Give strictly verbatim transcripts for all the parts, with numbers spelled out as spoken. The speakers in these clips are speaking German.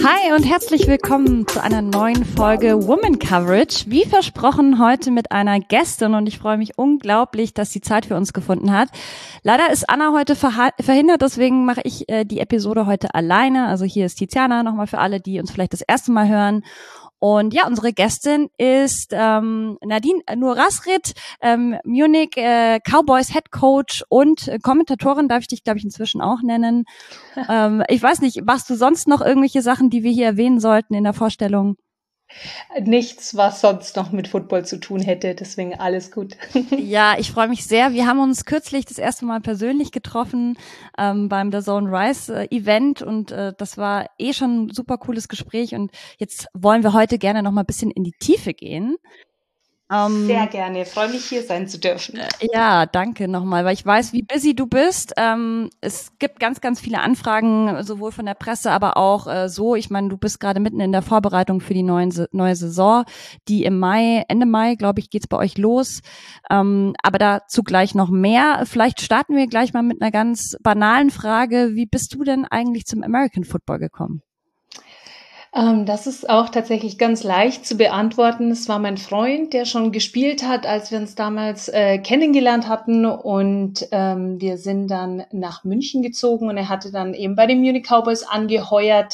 Hi und herzlich willkommen zu einer neuen Folge Woman Coverage. Wie versprochen heute mit einer Gästin und ich freue mich unglaublich, dass sie Zeit für uns gefunden hat. Leider ist Anna heute verha- verhindert, deswegen mache ich äh, die Episode heute alleine. Also hier ist Tiziana, nochmal für alle, die uns vielleicht das erste Mal hören. Und ja, unsere Gästin ist ähm, Nadine Nur-Rasrid, ähm, Munich äh, Cowboys Head Coach und äh, Kommentatorin, darf ich dich, glaube ich, inzwischen auch nennen. ähm, ich weiß nicht, machst du sonst noch irgendwelche Sachen, die wir hier erwähnen sollten in der Vorstellung? Nichts, was sonst noch mit Football zu tun hätte, deswegen alles gut. Ja, ich freue mich sehr. Wir haben uns kürzlich das erste Mal persönlich getroffen ähm, beim The Zone Rise äh, Event und äh, das war eh schon ein super cooles Gespräch und jetzt wollen wir heute gerne noch mal ein bisschen in die Tiefe gehen. Um, Sehr gerne, freue mich hier sein zu dürfen. Ja, danke nochmal, weil ich weiß, wie busy du bist. Ähm, es gibt ganz, ganz viele Anfragen, sowohl von der Presse, aber auch äh, so. Ich meine, du bist gerade mitten in der Vorbereitung für die neuen, neue Saison, die im Mai, Ende Mai, glaube ich, geht's bei euch los. Ähm, aber dazu gleich noch mehr. Vielleicht starten wir gleich mal mit einer ganz banalen Frage. Wie bist du denn eigentlich zum American Football gekommen? Ähm, das ist auch tatsächlich ganz leicht zu beantworten. Es war mein Freund, der schon gespielt hat, als wir uns damals äh, kennengelernt hatten. Und ähm, wir sind dann nach München gezogen und er hatte dann eben bei den Munich Cowboys angeheuert.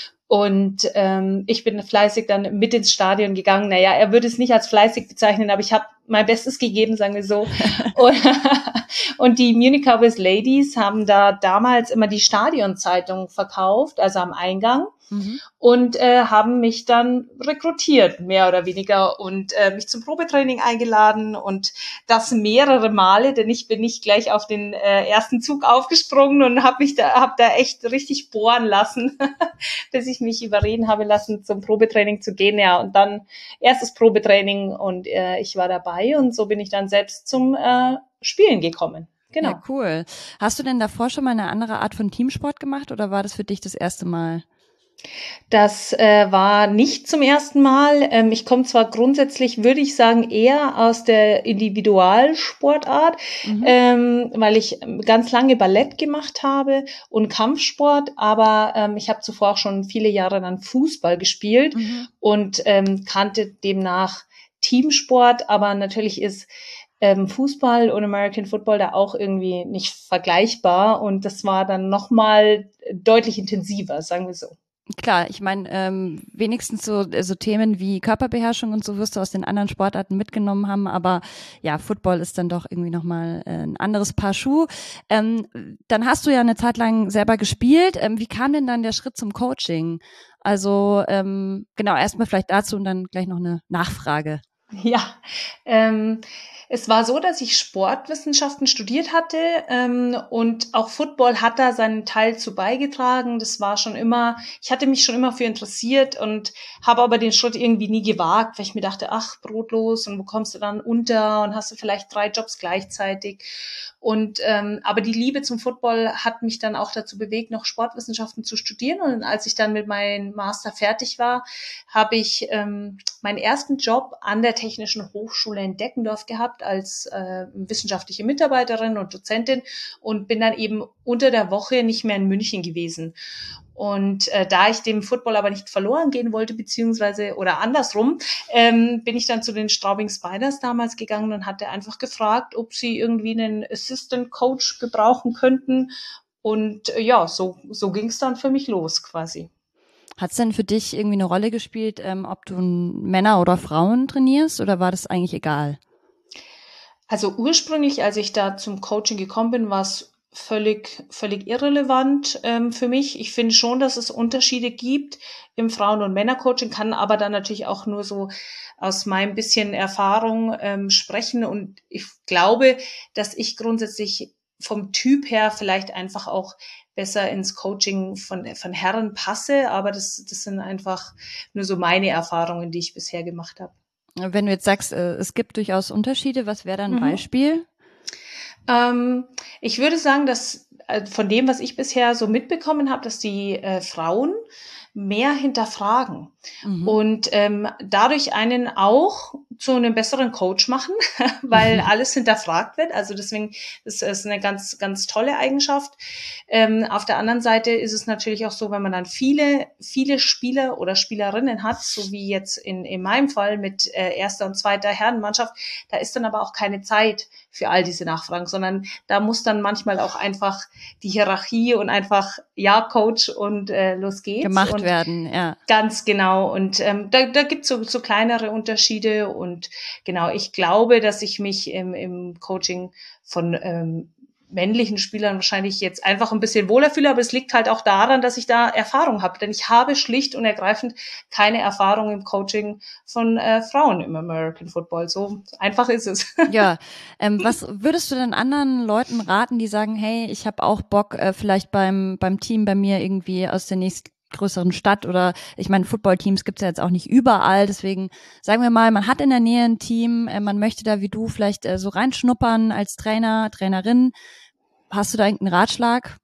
Und ähm, ich bin fleißig dann mit ins Stadion gegangen. Naja, er würde es nicht als fleißig bezeichnen, aber ich habe mein Bestes gegeben, sagen wir so. und, und die Munich Cowboys Ladies haben da damals immer die Stadionzeitung verkauft, also am Eingang. Mhm. Und äh, haben mich dann rekrutiert, mehr oder weniger, und äh, mich zum Probetraining eingeladen und das mehrere Male, denn ich bin nicht gleich auf den äh, ersten Zug aufgesprungen und habe mich da, hab da echt richtig bohren lassen, bis ich mich überreden habe lassen, zum Probetraining zu gehen. Ja, und dann erstes Probetraining und äh, ich war dabei und so bin ich dann selbst zum äh, Spielen gekommen. Genau. Ja, cool. Hast du denn davor schon mal eine andere Art von Teamsport gemacht oder war das für dich das erste Mal? Das äh, war nicht zum ersten Mal. Ähm, ich komme zwar grundsätzlich, würde ich sagen, eher aus der Individualsportart, mhm. ähm, weil ich ganz lange Ballett gemacht habe und Kampfsport, aber ähm, ich habe zuvor auch schon viele Jahre dann Fußball gespielt mhm. und ähm, kannte demnach Teamsport, aber natürlich ist ähm, Fußball und American Football da auch irgendwie nicht vergleichbar und das war dann nochmal deutlich intensiver, sagen wir so. Klar, ich meine, ähm, wenigstens so, so Themen wie Körperbeherrschung und so wirst du aus den anderen Sportarten mitgenommen haben, aber ja, Football ist dann doch irgendwie nochmal äh, ein anderes Paar Schuh. Ähm, dann hast du ja eine Zeit lang selber gespielt. Ähm, wie kam denn dann der Schritt zum Coaching? Also ähm, genau, erstmal vielleicht dazu und dann gleich noch eine Nachfrage. Ja, ähm, es war so, dass ich Sportwissenschaften studiert hatte ähm, und auch Football hat da seinen Teil zu beigetragen. Das war schon immer, ich hatte mich schon immer für interessiert und habe aber den Schritt irgendwie nie gewagt, weil ich mir dachte, ach, brotlos und wo kommst du dann unter und hast du vielleicht drei Jobs gleichzeitig. Und ähm, aber die Liebe zum Football hat mich dann auch dazu bewegt, noch Sportwissenschaften zu studieren. Und als ich dann mit meinem Master fertig war, habe ich ähm, meinen ersten Job an der Technischen Hochschule in Deckendorf gehabt als äh, wissenschaftliche Mitarbeiterin und Dozentin und bin dann eben unter der Woche nicht mehr in München gewesen. Und äh, da ich dem Football aber nicht verloren gehen wollte, beziehungsweise oder andersrum, ähm, bin ich dann zu den Straubing Spiders damals gegangen und hatte einfach gefragt, ob sie irgendwie einen Assistant Coach gebrauchen könnten. Und äh, ja, so, so ging es dann für mich los quasi. Hat es denn für dich irgendwie eine Rolle gespielt, ähm, ob du Männer oder Frauen trainierst oder war das eigentlich egal? Also ursprünglich, als ich da zum Coaching gekommen bin, war es völlig, völlig irrelevant ähm, für mich. Ich finde schon, dass es Unterschiede gibt im Frauen- und Männercoaching, kann aber dann natürlich auch nur so aus meinem bisschen Erfahrung ähm, sprechen. Und ich glaube, dass ich grundsätzlich vom Typ her vielleicht einfach auch besser ins Coaching von, von Herren passe. Aber das, das sind einfach nur so meine Erfahrungen, die ich bisher gemacht habe. Wenn du jetzt sagst, äh, es gibt durchaus Unterschiede, was wäre dann ein mhm. Beispiel? Ähm, ich würde sagen, dass äh, von dem, was ich bisher so mitbekommen habe, dass die äh, Frauen mehr hinterfragen Mhm. und ähm, dadurch einen auch zu einem besseren Coach machen, weil alles hinterfragt wird. Also deswegen ist es eine ganz, ganz tolle Eigenschaft. Ähm, auf der anderen Seite ist es natürlich auch so, wenn man dann viele, viele Spieler oder Spielerinnen hat, so wie jetzt in, in meinem Fall mit äh, erster und zweiter Herrenmannschaft, da ist dann aber auch keine Zeit für all diese Nachfragen, sondern da muss dann manchmal auch einfach die Hierarchie und einfach, ja, Coach und äh, los geht's. Gemacht und werden, ja. Ganz genau. Und ähm, da, da gibt's so, so kleinere Unterschiede. Und genau, ich glaube, dass ich mich im, im Coaching von ähm, männlichen Spielern wahrscheinlich jetzt einfach ein bisschen wohler fühle. Aber es liegt halt auch daran, dass ich da Erfahrung habe. Denn ich habe schlicht und ergreifend keine Erfahrung im Coaching von äh, Frauen im American Football. So einfach ist es. Ja, ähm, was würdest du denn anderen Leuten raten, die sagen, hey, ich habe auch Bock, äh, vielleicht beim beim Team bei mir irgendwie aus der nächstgrößeren Stadt oder ich meine, Footballteams gibt's ja jetzt auch nicht überall, deswegen sagen wir mal, man hat in der Nähe ein Team, äh, man möchte da wie du vielleicht äh, so reinschnuppern als Trainer, Trainerin. Hast du da irgendeinen Ratschlag?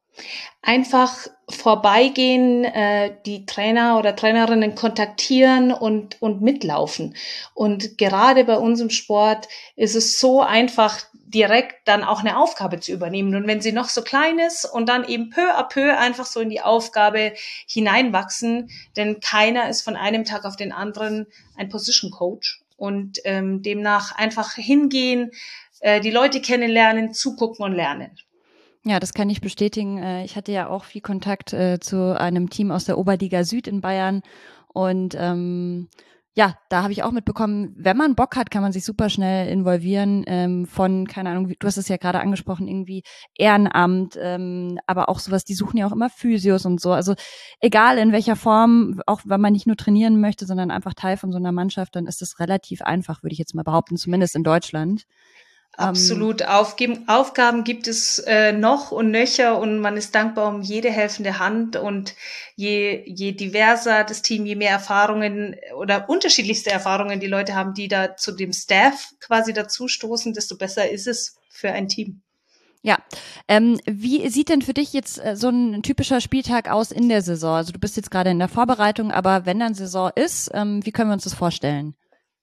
Einfach vorbeigehen, äh, die Trainer oder Trainerinnen kontaktieren und, und mitlaufen. Und gerade bei unserem Sport ist es so einfach, direkt dann auch eine Aufgabe zu übernehmen. Und wenn sie noch so klein ist und dann eben peu à peu einfach so in die Aufgabe hineinwachsen, denn keiner ist von einem Tag auf den anderen ein Position Coach. Und ähm, demnach einfach hingehen, äh, die Leute kennenlernen, zugucken und lernen. Ja, das kann ich bestätigen. Äh, Ich hatte ja auch viel Kontakt äh, zu einem Team aus der Oberliga Süd in Bayern und ähm, ja, da habe ich auch mitbekommen, wenn man Bock hat, kann man sich super schnell involvieren ähm, von, keine Ahnung, wie- du hast es ja gerade angesprochen, irgendwie Ehrenamt, ähm, aber auch sowas, die suchen ja auch immer Physios und so. Also egal in welcher Form, auch wenn man nicht nur trainieren möchte, sondern einfach Teil von so einer Mannschaft, dann ist es relativ einfach, würde ich jetzt mal behaupten, zumindest in Deutschland. Ähm, Absolut. Aufgeben, Aufgaben gibt es äh, noch und nöcher und man ist dankbar um jede helfende Hand und je, je diverser das Team, je mehr Erfahrungen oder unterschiedlichste Erfahrungen die Leute haben, die da zu dem Staff quasi dazustoßen, desto besser ist es für ein Team. Ja, ähm, wie sieht denn für dich jetzt äh, so ein typischer Spieltag aus in der Saison? Also du bist jetzt gerade in der Vorbereitung, aber wenn dann Saison ist, ähm, wie können wir uns das vorstellen?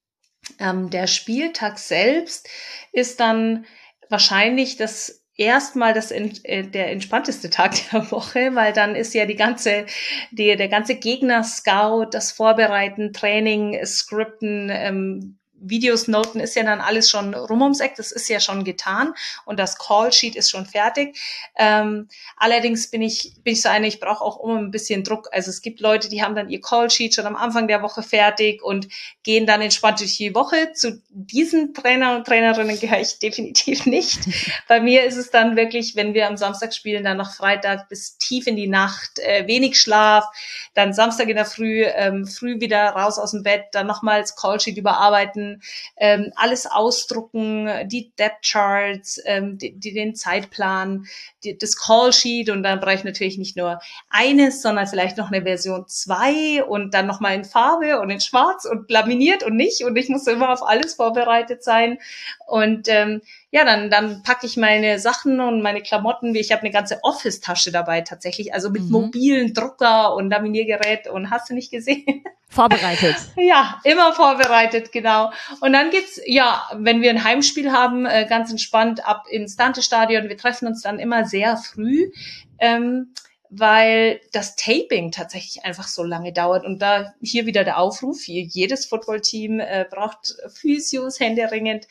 Ähm, der Spieltag selbst ist dann wahrscheinlich das erstmal das äh, der entspannteste Tag der Woche, weil dann ist ja die ganze die, der ganze Gegner-Scout, das Vorbereiten, Training, Skripten, ähm, Videos, Noten ist ja dann alles schon rum ums Eck, das ist ja schon getan und das Call-Sheet ist schon fertig. Ähm, allerdings bin ich bin ich so eine, ich brauche auch immer ein bisschen Druck. Also es gibt Leute, die haben dann ihr Call-Sheet schon am Anfang der Woche fertig und gehen dann entspannt durch die Woche. Zu diesen Trainer und Trainerinnen gehöre ich definitiv nicht. Bei mir ist es dann wirklich, wenn wir am Samstag spielen, dann noch Freitag bis tief in die Nacht, äh, wenig Schlaf, dann Samstag in der Früh, ähm, früh wieder raus aus dem Bett, dann nochmals Callsheet überarbeiten, ähm, alles ausdrucken, die Depth Charts, ähm, die, die, den Zeitplan, die, das Callsheet und dann brauche ich natürlich nicht nur eines, sondern vielleicht noch eine Version zwei und dann nochmal in Farbe und in Schwarz und laminiert und nicht und ich muss immer auf alles vorbereitet sein und ähm, ja, dann dann packe ich meine Sachen und meine Klamotten. Ich habe eine ganze Office-Tasche dabei tatsächlich, also mit Mhm. mobilen Drucker und Laminiergerät und hast du nicht gesehen? Vorbereitet. Ja, immer vorbereitet, genau. Und dann geht's, ja, wenn wir ein Heimspiel haben, äh, ganz entspannt ab ins Dante-Stadion. Wir treffen uns dann immer sehr früh, ähm, weil das Taping tatsächlich einfach so lange dauert. Und da hier wieder der Aufruf, hier, jedes Footballteam äh, braucht Physios händeringend.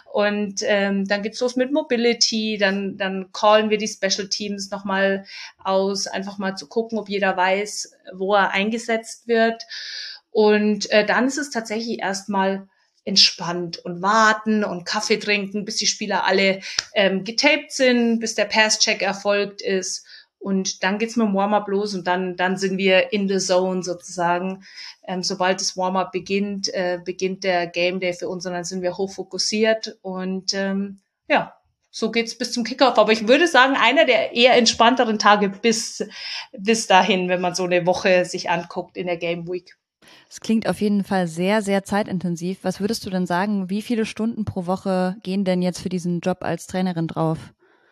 Und ähm, dann geht's los mit Mobility, dann dann callen wir die Special Teams nochmal aus, einfach mal zu gucken, ob jeder weiß, wo er eingesetzt wird. Und äh, dann ist es tatsächlich erstmal entspannt und warten und Kaffee trinken, bis die Spieler alle ähm, getaped sind, bis der Pass-Check erfolgt ist. Und dann geht's mit dem Warm-up los und dann dann sind wir in the zone sozusagen. Ähm, sobald das Warm-up beginnt, äh, beginnt der Game Day für uns und dann sind wir hochfokussiert und ähm, ja, so geht's bis zum Kickoff. Aber ich würde sagen, einer der eher entspannteren Tage bis bis dahin, wenn man so eine Woche sich anguckt in der Game Week. Das klingt auf jeden Fall sehr, sehr zeitintensiv. Was würdest du denn sagen, wie viele Stunden pro Woche gehen denn jetzt für diesen Job als Trainerin drauf?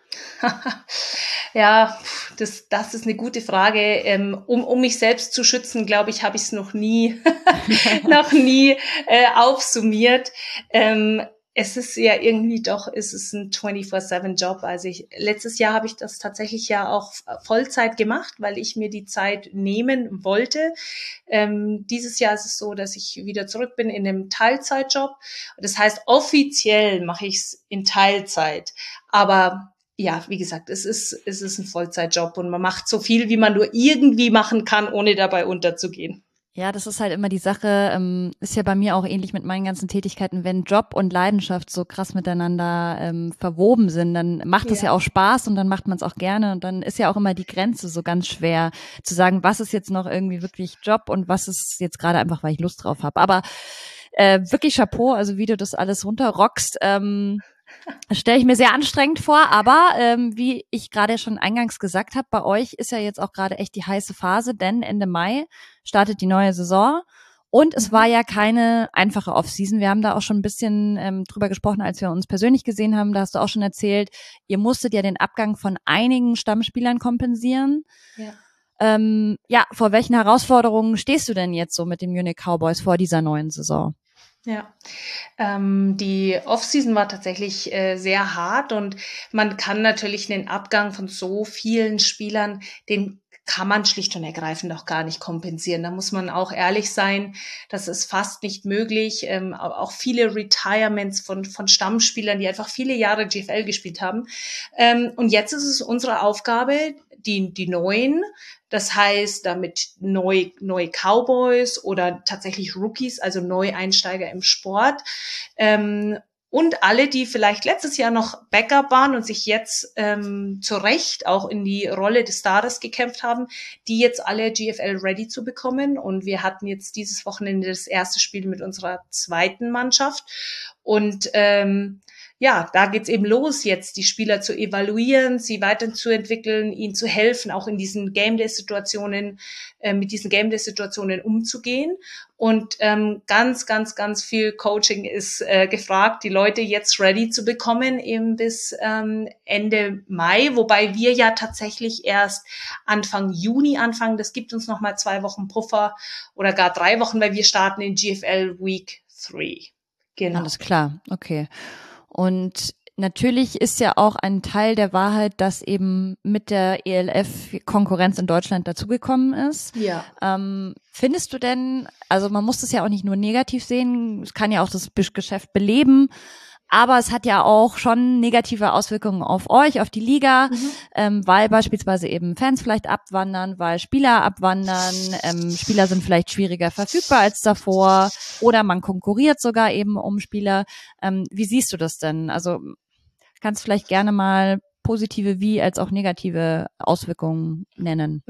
Ja, das, das ist eine gute Frage. Ähm, um, um mich selbst zu schützen, glaube ich, habe ich es noch nie, noch nie äh, aufsummiert. Ähm, es ist ja irgendwie doch, es ist ein vierundzwanzig sieben Job. Also ich, letztes Jahr habe ich das tatsächlich ja auch Vollzeit gemacht, weil ich mir die Zeit nehmen wollte. Ähm, dieses Jahr ist es so, dass ich wieder zurück bin in einem Teilzeitjob. Das heißt, offiziell mache ich es in Teilzeit. Aber ja, wie gesagt, es ist, es ist ein Vollzeitjob und man macht so viel, wie man nur irgendwie machen kann, ohne dabei unterzugehen. Ja, das ist halt immer die Sache, ähm, ist ja bei mir auch ähnlich mit meinen ganzen Tätigkeiten, wenn Job und Leidenschaft so krass miteinander ähm, verwoben sind, dann macht es ja. ja auch Spaß und dann macht man es auch gerne und dann ist ja auch immer die Grenze so ganz schwer zu sagen, was ist jetzt noch irgendwie wirklich Job und was ist jetzt gerade einfach, weil ich Lust drauf habe. Aber äh, wirklich Chapeau, also wie du das alles runterrockst, ähm, das stelle ich mir sehr anstrengend vor, aber ähm, wie ich gerade schon eingangs gesagt habe, bei euch ist ja jetzt auch gerade echt die heiße Phase, denn Ende Mai startet die neue Saison und es war ja keine einfache Offseason. Wir haben da auch schon ein bisschen ähm, drüber gesprochen, als wir uns persönlich gesehen haben. Da hast du auch schon erzählt, ihr musstet ja den Abgang von einigen Stammspielern kompensieren. Ja. Ähm, ja, vor welchen Herausforderungen stehst du denn jetzt so mit den Munich Cowboys vor dieser neuen Saison? Ja, ähm, die Offseason war tatsächlich äh, sehr hart und man kann natürlich den Abgang von so vielen Spielern, den kann man schlicht und ergreifend auch gar nicht kompensieren. Da muss man auch ehrlich sein, das ist fast nicht möglich. Ähm, auch viele Retirements von, von Stammspielern, die einfach viele Jahre G F L gespielt haben. Ähm, und jetzt ist es unsere Aufgabe, die, die Neuen, das heißt, damit neu, neue Cowboys oder tatsächlich Rookies, also Neueinsteiger im Sport, ähm, und alle, die vielleicht letztes Jahr noch Backup waren und sich jetzt ähm, zu Recht auch in die Rolle des Stars gekämpft haben, die jetzt alle G F L-ready zu bekommen. Und wir hatten jetzt dieses Wochenende das erste Spiel mit unserer zweiten Mannschaft. Und ähm, ja, da geht's eben los, jetzt die Spieler zu evaluieren, sie weiterzuentwickeln, ihnen zu helfen, auch in diesen Game-Day-Situationen, äh, mit diesen Game-Day-Situationen umzugehen. Und ähm, ganz, ganz, ganz viel Coaching ist äh, gefragt, die Leute jetzt ready zu bekommen, eben bis ähm, Ende Mai, wobei wir ja tatsächlich erst Anfang Juni anfangen. Das gibt uns nochmal zwei Wochen Puffer oder gar drei Wochen, weil wir starten in G F L Week drei. Genau. Alles klar, okay. Und natürlich ist ja auch ein Teil der Wahrheit, dass eben mit der E L F Konkurrenz in Deutschland dazugekommen ist. Ja. Ähm, findest du denn, also man muss das ja auch nicht nur negativ sehen, es kann ja auch das Geschäft beleben, aber es hat ja auch schon negative Auswirkungen auf euch, auf die Liga, mhm. ähm, weil beispielsweise eben Fans vielleicht abwandern, weil Spieler abwandern, ähm, Spieler sind vielleicht schwieriger verfügbar als davor oder man konkurriert sogar eben um Spieler. Ähm, wie siehst du das denn? Also kannst du vielleicht gerne mal positive wie als auch negative Auswirkungen nennen?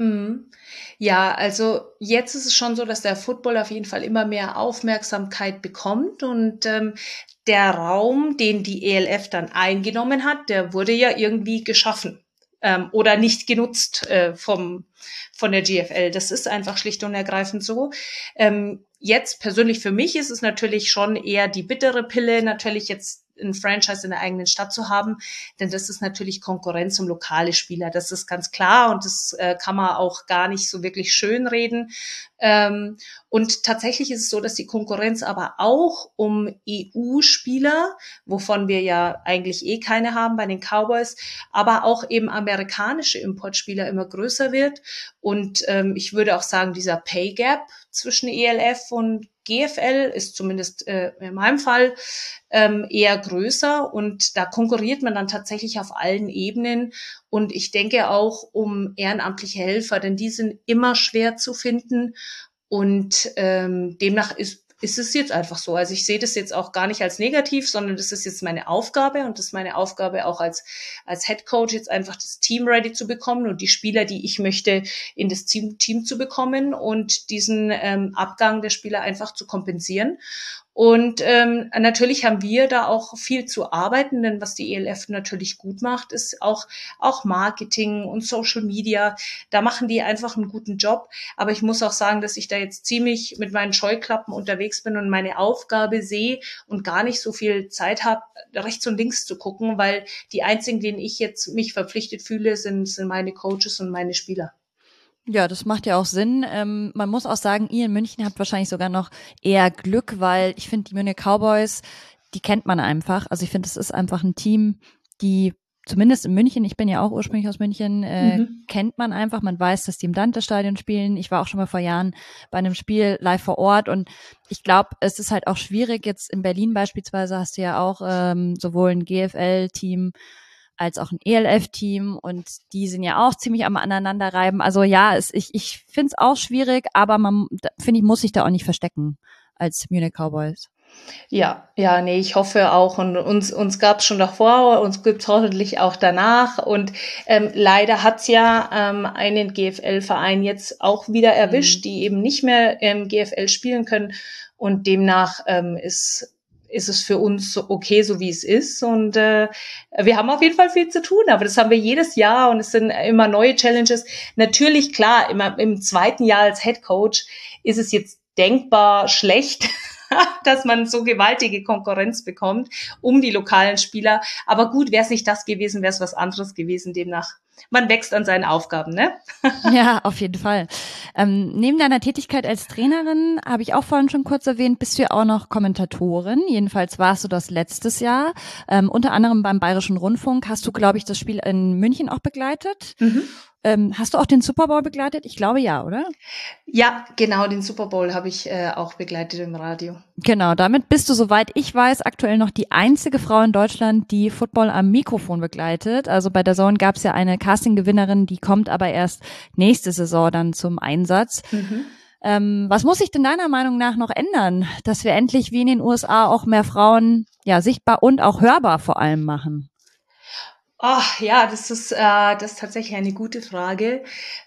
Ja, also jetzt ist es schon so, dass der Football auf jeden Fall immer mehr Aufmerksamkeit bekommt und ähm, der Raum, den die E L F dann eingenommen hat, der wurde ja irgendwie geschaffen ähm, oder nicht genutzt äh, vom von der G F L. Das ist einfach schlicht und ergreifend so. Ähm, jetzt persönlich für mich ist es natürlich schon eher die bittere Pille, natürlich jetzt ein Franchise in der eigenen Stadt zu haben, denn das ist natürlich Konkurrenz um lokale Spieler, das ist ganz klar und das äh, kann man auch gar nicht so wirklich schönreden. Ähm, und tatsächlich ist es so, dass die Konkurrenz aber auch um E U-Spieler, wovon wir ja eigentlich eh keine haben bei den Cowboys, aber auch eben amerikanische Importspieler immer größer wird und ähm, ich würde auch sagen, dieser Pay Gap zwischen E L F und G F L ist zumindest äh, in meinem Fall ähm, eher größer und da konkurriert man dann tatsächlich auf allen Ebenen und ich denke auch um ehrenamtliche Helfer, denn die sind immer schwer zu finden und ähm, demnach ist ist es jetzt einfach so. Also ich sehe das jetzt auch gar nicht als negativ, sondern das ist jetzt meine Aufgabe und das ist meine Aufgabe auch als als Head Coach jetzt einfach das Team ready zu bekommen und die Spieler, die ich möchte, in das Team Team zu bekommen und diesen ähm, Abgang der Spieler einfach zu kompensieren. Und ähm, natürlich haben wir da auch viel zu arbeiten, denn was die E L F natürlich gut macht, ist auch auch Marketing und Social Media. Da machen die einfach einen guten Job. Aber ich muss auch sagen, dass ich da jetzt ziemlich mit meinen Scheuklappen unterwegs bin und meine Aufgabe sehe und gar nicht so viel Zeit habe, rechts und links zu gucken, weil die einzigen, denen ich jetzt mich verpflichtet fühle, sind, sind meine Coaches und meine Spieler. Ja, das macht ja auch Sinn. Ähm, man muss auch sagen, ihr in München habt wahrscheinlich sogar noch eher Glück, weil ich finde, die Munich Cowboys, die kennt man einfach. Also ich finde, es ist einfach ein Team, die zumindest in München, ich bin ja auch ursprünglich aus München, äh, mhm. kennt man einfach. Man weiß, dass die im Dante-Stadion spielen. Ich war auch schon mal vor Jahren bei einem Spiel live vor Ort und ich glaube, es ist halt auch schwierig. Jetzt in Berlin beispielsweise hast du ja auch ähm, sowohl ein G F L-Team als auch ein E L F-Team und die sind ja auch ziemlich am Aneinanderreiben. Also ja, es, ich, ich finde es auch schwierig, aber man, finde ich, muss sich da auch nicht verstecken als Munich Cowboys. Ja, ja, nee, ich hoffe auch und uns uns gab's schon davor, uns gibt's hoffentlich auch danach und ähm, leider hat's ja ähm, einen G F L-Verein jetzt auch wieder erwischt, mhm. die eben nicht mehr ähm, G F L spielen können und demnach ähm, ist ist es für uns okay, so wie es ist. Und äh, wir haben auf jeden Fall viel zu tun, aber das haben wir jedes Jahr und es sind immer neue Challenges. Natürlich, klar, immer im zweiten Jahr als Head Coach ist es jetzt denkbar schlecht, dass man so gewaltige Konkurrenz bekommt um die lokalen Spieler. Aber gut, wäre es nicht das gewesen, wäre es was anderes gewesen. Demnach, man wächst an seinen Aufgaben, ne? Ja, auf jeden Fall. Ähm, neben deiner Tätigkeit als Trainerin, habe ich auch vorhin schon kurz erwähnt, bist du ja auch noch Kommentatorin. Jedenfalls warst du das letztes Jahr. Ähm, unter anderem beim Bayerischen Rundfunk hast du, glaube ich, das Spiel in München auch begleitet. Mhm. Ähm, hast du auch den Super Bowl begleitet? Ich glaube ja, oder? Ja, genau, den Super Bowl habe ich äh, auch begleitet im Radio. Genau, damit bist du, soweit ich weiß, aktuell noch die einzige Frau in Deutschland, die Football am Mikrofon begleitet. Also bei der Zone gab es ja eine Casting-Gewinnerin, die kommt aber erst nächste Saison dann zum Einsatz. Mhm. Ähm, was muss sich denn deiner Meinung nach noch ändern, dass wir endlich wie in den U S A auch mehr Frauen ja sichtbar und auch hörbar vor allem machen? Ach ja, das ist äh, das ist tatsächlich eine gute Frage,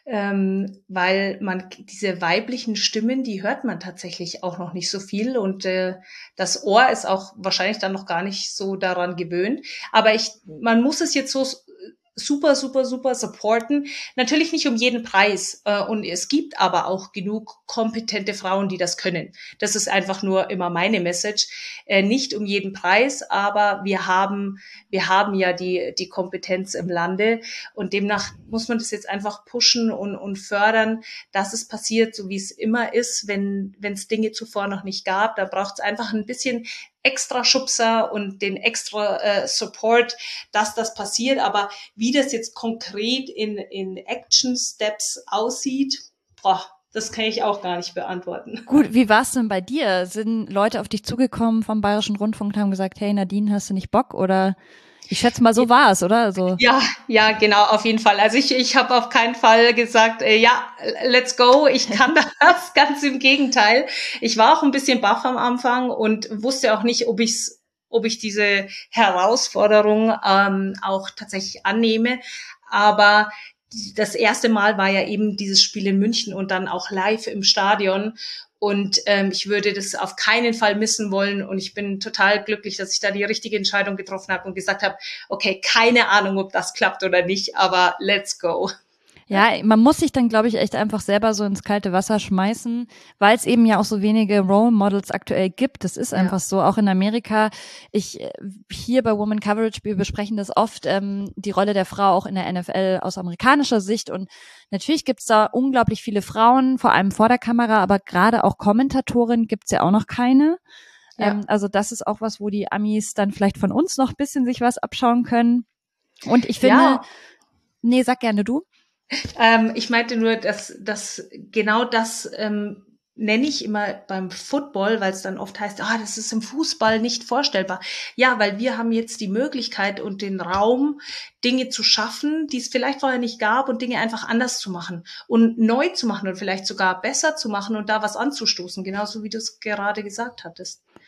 ähm, weil man diese weiblichen Stimmen, die hört man tatsächlich auch noch nicht so viel und äh, das Ohr ist auch wahrscheinlich dann noch gar nicht so daran gewöhnt. Aber ich, man muss es jetzt so super, super, super supporten. Natürlich nicht um jeden Preis. Äh, und es gibt aber auch genug kompetente Frauen, die das können. Das ist einfach nur immer meine Message. Äh, nicht um jeden Preis, aber wir haben, wir haben ja die, die Kompetenz im Lande. Und demnach muss man das jetzt einfach pushen und, und fördern, dass es passiert, so wie es immer ist, wenn, wenn es Dinge zuvor noch nicht gab. Da braucht es einfach ein bisschen extra Schubser und den extra äh, Support, dass das passiert. Aber wie das jetzt konkret in, in Action Steps aussieht, boah, das kann ich auch gar nicht beantworten. Gut, wie war es denn bei dir? Sind Leute auf dich zugekommen vom Bayerischen Rundfunk und haben gesagt, hey Nadine, hast du nicht Bock? Oder ich schätze mal, so war es, oder? Also ja, ja, genau, auf jeden Fall. Also ich, ich habe auf keinen Fall gesagt, äh, ja, let's go, ich kann das, ganz im Gegenteil. Ich war auch ein bisschen baff am Anfang und wusste auch nicht, ob ich's, ob ich diese Herausforderung ähm, auch tatsächlich annehme. Aber das erste Mal war ja eben dieses Spiel in München und dann auch live im Stadion. Und ähm, ich würde das auf keinen Fall missen wollen. Und ich bin total glücklich, dass ich da die richtige Entscheidung getroffen habe und gesagt habe, okay, keine Ahnung, ob das klappt oder nicht, aber let's go. Ja, man muss sich dann, glaube ich, echt einfach selber so ins kalte Wasser schmeißen, weil es eben ja auch so wenige Role Models aktuell gibt. Das ist einfach ja. so, auch in Amerika. Ich hier bei Woman Coverage, wir besprechen das oft, ähm, die Rolle der Frau auch in der N F L aus amerikanischer Sicht. Und natürlich gibt's da unglaublich viele Frauen, vor allem vor der Kamera, aber gerade auch Kommentatorinnen gibt's ja auch noch keine. Ja. Ähm, also das ist auch was, wo die Amis dann vielleicht von uns noch ein bisschen sich was abschauen können. Und ich finde, ja. nee, sag gerne du. Ähm, ich meinte nur, dass, dass genau das ähm, nenne ich immer beim Football, weil es dann oft heißt, ah, das ist im Fußball nicht vorstellbar. Ja, weil wir haben jetzt die Möglichkeit und den Raum, Dinge zu schaffen, die es vielleicht vorher nicht gab und Dinge einfach anders zu machen und neu zu machen und vielleicht sogar besser zu machen und da was anzustoßen, genauso wie du es gerade gesagt hattest.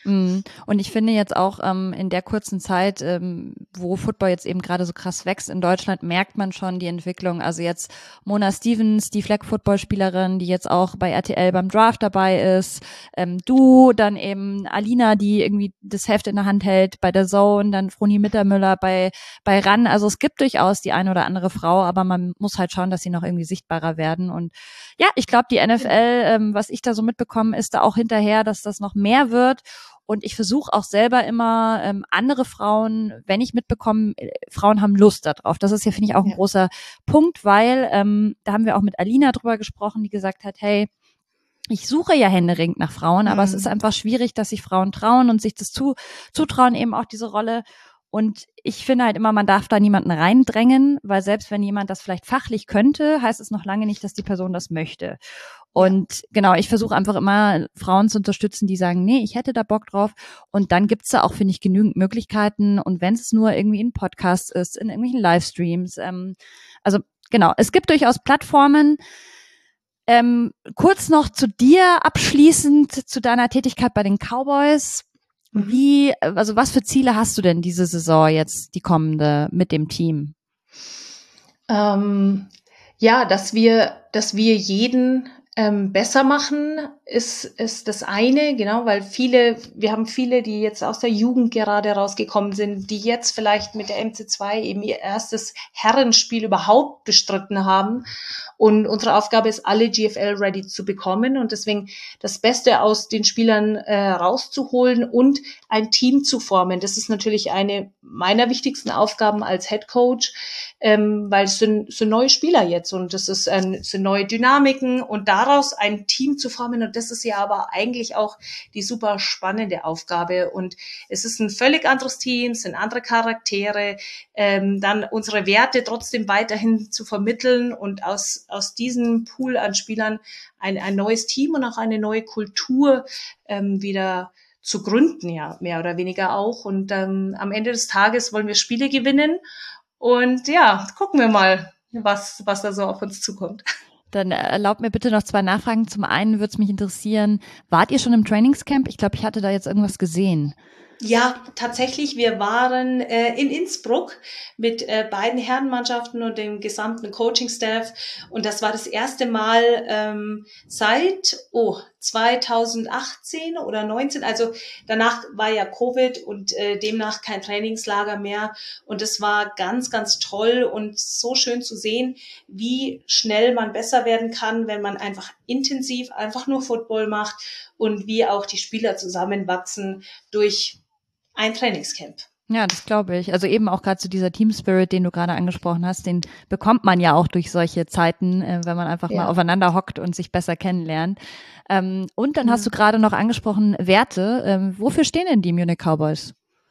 Mm. Und ich finde jetzt auch ähm, in der kurzen Zeit, ähm, wo Football jetzt eben gerade so krass wächst in Deutschland, merkt man schon die Entwicklung. Also jetzt Mona Stevens, die Flag-Football-Spielerin, die jetzt auch bei R T L beim Draft dabei ist, ähm, du, dann eben Alina, die irgendwie das Heft in der Hand hält bei der Zone, dann Froni Mittermüller bei bei RAN. Also es gibt durchaus die eine oder andere Frau, aber man muss halt schauen, dass sie noch irgendwie sichtbarer werden. Und ja, ich glaube, die N F L, ähm, was ich da so mitbekomme, ist da auch hinterher, dass das noch mehr wird. Und ich versuche auch selber immer ähm, andere Frauen, wenn ich mitbekomme, äh, Frauen haben Lust darauf. Das ist ja, finde ich, auch ein ja. großer Punkt, weil ähm, da haben wir auch mit Alina drüber gesprochen, die gesagt hat, hey, ich suche ja händeringend nach Frauen, aber mhm. es ist einfach schwierig, dass sich Frauen trauen und sich das zu, zutrauen, eben auch diese Rolle. Und ich finde halt immer, man darf da niemanden reindrängen, weil selbst wenn jemand das vielleicht fachlich könnte, heißt es noch lange nicht, dass die Person das möchte. Und ja. genau, ich versuche einfach immer Frauen zu unterstützen, die sagen, nee, ich hätte da Bock drauf. Und dann gibt's da auch, finde ich, genügend Möglichkeiten. Und wenn es nur irgendwie in Podcasts ist, in irgendwelchen Livestreams, ähm, also genau, es gibt durchaus Plattformen. Ähm, kurz noch zu dir abschließend, zu deiner Tätigkeit bei den Cowboys. Wie, also was für Ziele hast du denn diese Saison jetzt, die kommende, mit dem Team? Ähm, ja, dass wir, dass wir jeden ähm, besser machen, ist, ist das eine, genau, weil viele, wir haben viele, die jetzt aus der Jugend gerade rausgekommen sind, die jetzt vielleicht mit der M C zwei eben ihr erstes Herrenspiel überhaupt bestritten haben. Und unsere Aufgabe ist, alle G F L-ready zu bekommen und deswegen das Beste aus den Spielern äh, rauszuholen und ein Team zu formen. Das ist natürlich eine meiner wichtigsten Aufgaben als Head Coach, ähm, weil es sind, sind neue Spieler jetzt und das ist ein, sind neue Dynamiken und daraus ein Team zu formen. Und das ist ja aber eigentlich auch die super spannende Aufgabe. Und es ist ein völlig anderes Team, es sind andere Charaktere, ähm, dann unsere Werte trotzdem weiterhin zu vermitteln und aus aus diesem Pool an Spielern ein, ein neues Team und auch eine neue Kultur ähm, wieder zu gründen, ja, mehr oder weniger auch. Und ähm, am Ende des Tages wollen wir Spiele gewinnen. Und ja, gucken wir mal, was, was da so auf uns zukommt. Dann erlaubt mir bitte noch zwei Nachfragen. Zum einen würde es mich interessieren, wart ihr schon im Trainingscamp? Ich glaube, ich hatte da jetzt irgendwas gesehen. Ja, tatsächlich. Wir waren äh, in Innsbruck mit äh, beiden Herrenmannschaften und dem gesamten Coaching-Staff. Und das war das erste Mal ähm, seit oh zweitausendachtzehn oder neunzehn. Also danach war ja Covid und äh, demnach kein Trainingslager mehr. Und es war ganz, ganz toll und so schön zu sehen, wie schnell man besser werden kann, wenn man einfach intensiv einfach nur Football macht und wie auch die Spieler zusammenwachsen durch ein Trainingscamp. Ja, das glaube ich. Also eben auch gerade zu dieser Team Spirit, den du gerade angesprochen hast, den bekommt man ja auch durch solche Zeiten, äh, wenn man einfach ja. mal aufeinander hockt und sich besser kennenlernt. Ähm, und dann ja. hast du gerade noch angesprochen Werte. Ähm, wofür stehen denn die Munich Cowboys?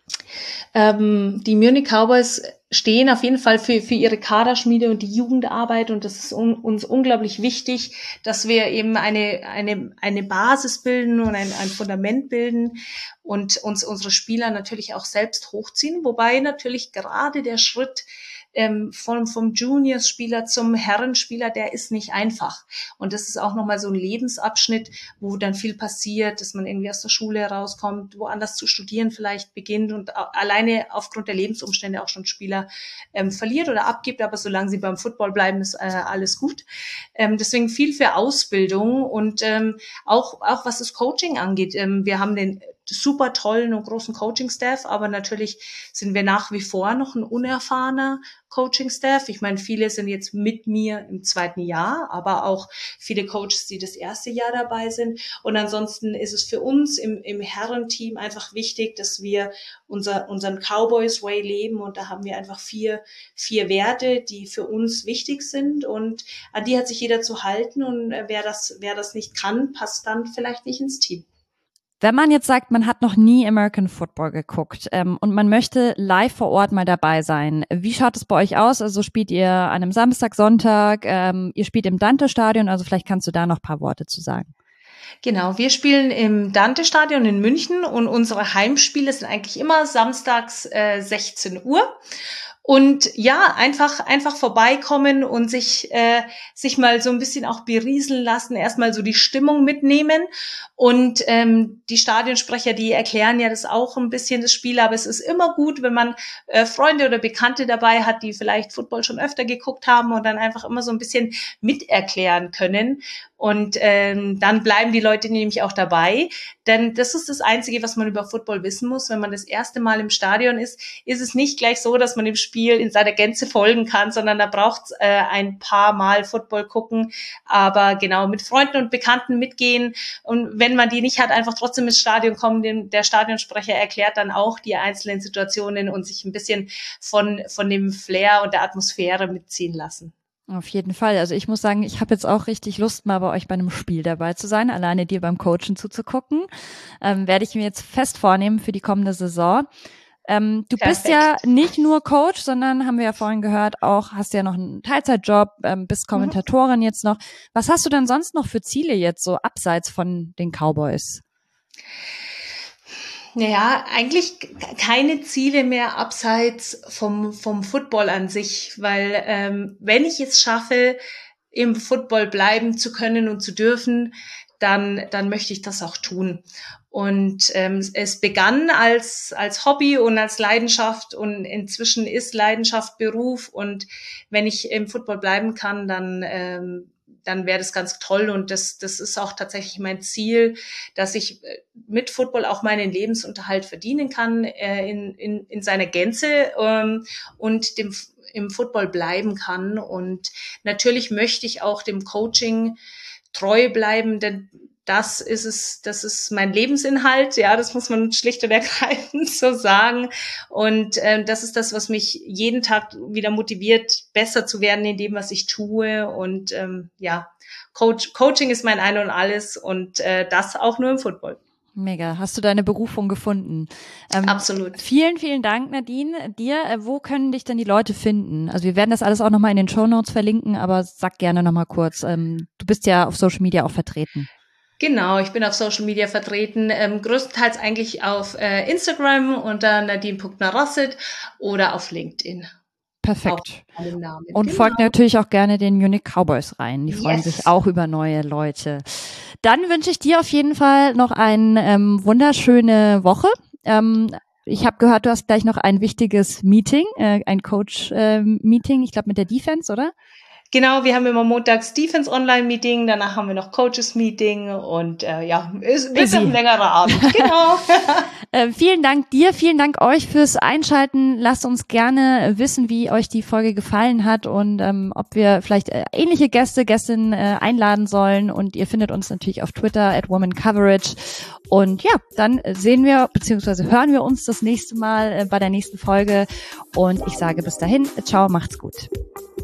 Ähm, die Munich Cowboys stehen auf jeden Fall für, für ihre Kaderschmiede und die Jugendarbeit und das ist un, uns unglaublich wichtig, dass wir eben eine, eine, eine Basis bilden und ein, ein Fundament bilden und uns unsere Spieler natürlich auch selbst hochziehen, wobei natürlich gerade der Schritt ähm, vom, vom Juniors-Spieler zum Herrenspieler, der ist nicht einfach. Und das ist auch nochmal so ein Lebensabschnitt, wo dann viel passiert, dass man irgendwie aus der Schule herauskommt, woanders zu studieren vielleicht beginnt und alleine aufgrund der Lebensumstände auch schon Spieler ähm, verliert oder abgibt, aber solange sie beim Football bleiben, ist äh, alles gut. Ähm, deswegen viel für Ausbildung und ähm, auch, auch was das Coaching angeht. Ähm, wir haben den super tollen und großen Coaching-Staff, aber natürlich sind wir nach wie vor noch ein unerfahrener Coaching-Staff. Ich meine, viele sind jetzt mit mir im zweiten Jahr, aber auch viele Coaches, die das erste Jahr dabei sind. Und ansonsten ist es für uns im, im Herrenteam einfach wichtig, dass wir unser, unseren Cowboys-Way leben. Und da haben wir einfach vier, vier Werte, die für uns wichtig sind. Und an die hat sich jeder zu halten. Und wer das, wer das nicht kann, passt dann vielleicht nicht ins Team. Wenn man jetzt sagt, man hat noch nie American Football geguckt ähm, und man möchte live vor Ort mal dabei sein, wie schaut es bei euch aus? Also spielt ihr an einem Samstag, Sonntag, ähm, ihr spielt im Dante-Stadion, also vielleicht kannst du da noch ein paar Worte zu sagen. Genau, wir spielen im Dante-Stadion in München und unsere Heimspiele sind eigentlich immer samstags äh, sechzehn Uhr. Und ja, einfach einfach vorbeikommen und sich äh, sich mal so ein bisschen auch berieseln lassen, erstmal so die Stimmung mitnehmen. Und ähm, die Stadionsprecher, die erklären ja das auch ein bisschen, das Spiel, aber es ist immer gut, wenn man äh, Freunde oder Bekannte dabei hat, die vielleicht Football schon öfter geguckt haben und dann einfach immer so ein bisschen miterklären können. Und ähm, dann bleiben die Leute nämlich auch dabei, denn das ist das Einzige, was man über Football wissen muss. Wenn man das erste Mal im Stadion ist, ist es nicht gleich so, dass man dem Spiel in seiner Gänze folgen kann, sondern da braucht es äh, ein paar Mal Football gucken, aber genau mit Freunden und Bekannten mitgehen und wenn man die nicht hat, einfach trotzdem ins Stadion kommen. Dem, der Stadionsprecher erklärt dann auch die einzelnen Situationen und sich ein bisschen von von dem Flair und der Atmosphäre mitziehen lassen. Auf jeden Fall. Also ich muss sagen, ich habe jetzt auch richtig Lust, mal bei euch bei einem Spiel dabei zu sein, alleine dir beim Coachen zuzugucken. Ähm, werde ich mir jetzt fest vornehmen für die kommende Saison. Ähm, du Perfekt. Bist ja nicht nur Coach, sondern, haben wir ja vorhin gehört, auch hast ja noch einen Teilzeitjob, ähm, bist Kommentatorin mhm. jetzt noch. Was hast du denn sonst noch für Ziele jetzt so abseits von den Cowboys? Naja, eigentlich keine Ziele mehr abseits vom vom Football an sich, weil ähm, wenn ich es schaffe, im Football bleiben zu können und zu dürfen, dann dann möchte ich das auch tun. Und ähm, es begann als als Hobby und als Leidenschaft und inzwischen ist Leidenschaft Beruf. Und wenn ich im Football bleiben kann, dann ähm, dann wäre das ganz toll. Und das, das ist auch tatsächlich mein Ziel, dass ich mit Football auch meinen Lebensunterhalt verdienen kann, äh, in, in, in seiner Gänze, ähm, und dem, im Football bleiben kann. Und natürlich möchte ich auch dem Coaching treu bleiben, denn das ist es, das ist mein Lebensinhalt, ja, das muss man schlicht und ergreifend so sagen. Und ähm, das ist das, was mich jeden Tag wieder motiviert, besser zu werden in dem, was ich tue. Und ähm, ja, Coach, Coaching ist mein Ein und Alles und äh, das auch nur im Football. Mega. Hast du deine Berufung gefunden? Ähm, Absolut. Vielen, vielen Dank, Nadine. Dir, äh, wo können dich denn die Leute finden? Also wir werden das alles auch nochmal in den Shownotes verlinken, aber sag gerne nochmal kurz. Ähm, du bist ja auf Social Media auch vertreten. Genau, ich bin auf Social Media vertreten, ähm, größtenteils eigentlich auf äh, Instagram unter nadine punkt narasset oder auf LinkedIn. Perfekt. Und genau. Folgt natürlich auch gerne den Munich Cowboys rein. Die freuen yes. sich auch über neue Leute. Dann wünsche ich dir auf jeden Fall noch eine ähm, wunderschöne Woche. Ähm, ich habe gehört, du hast gleich noch ein wichtiges Meeting, äh, ein Coach-Meeting, äh, ich glaube mit der Defense, oder? Genau, wir haben immer montags Defense-Online-Meeting, danach haben wir noch Coaches-Meeting und äh, ja, es wird ein längerer Abend. Genau. äh, vielen Dank dir, vielen Dank euch fürs Einschalten. Lasst uns gerne wissen, wie euch die Folge gefallen hat und ähm, ob wir vielleicht äh, ähnliche Gäste, Gästinnen äh, einladen sollen. Und ihr findet uns natürlich auf Twitter at womancoverage. Und ja, dann sehen wir bzw. hören wir uns das nächste Mal äh, bei der nächsten Folge. Und ich sage bis dahin, ciao, macht's gut.